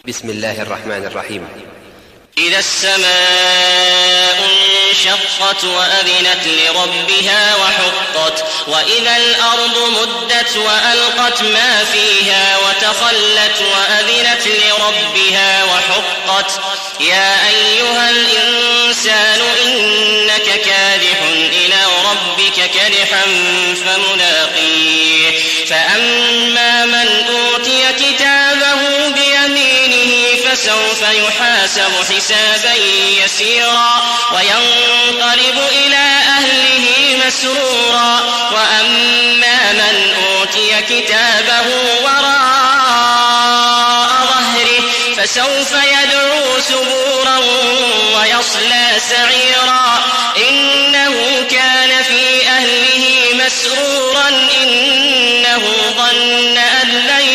بسم الله الرحمن الرحيم. إذا السماء انشقت وأذنت لربها وحقت وإذا الأرض مدت وألقت ما فيها وتخلت وأذنت لربها وحقت يا أيها الإنسان إنك كادح إلى ربك كدحا فملاقيه فأما من أوتي كتابه بيمينه فسوف يحاسب حسابا يسيرا وينقلب إلى أهله مسرورا وأما من أوتي كتابه وراء ظهره فسوف يدعو ثبورا ويصلى سعيرا إنه كان في أهله مسرورا إنه ظن أن لن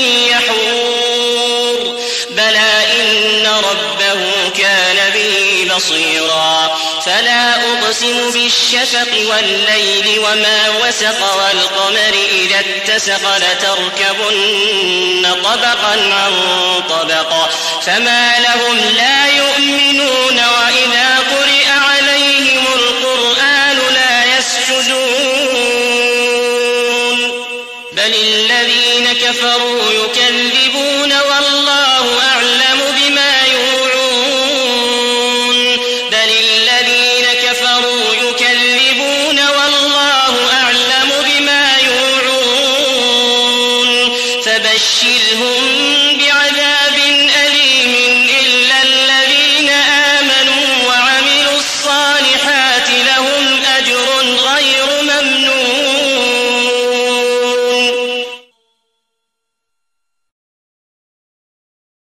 يحور بلى إن ربه كان به بصيرا فلا أقسم بالشفق والليل وما وسق والقمر إذا اتسق لتركبن طبقا عن طبق فما لهم لا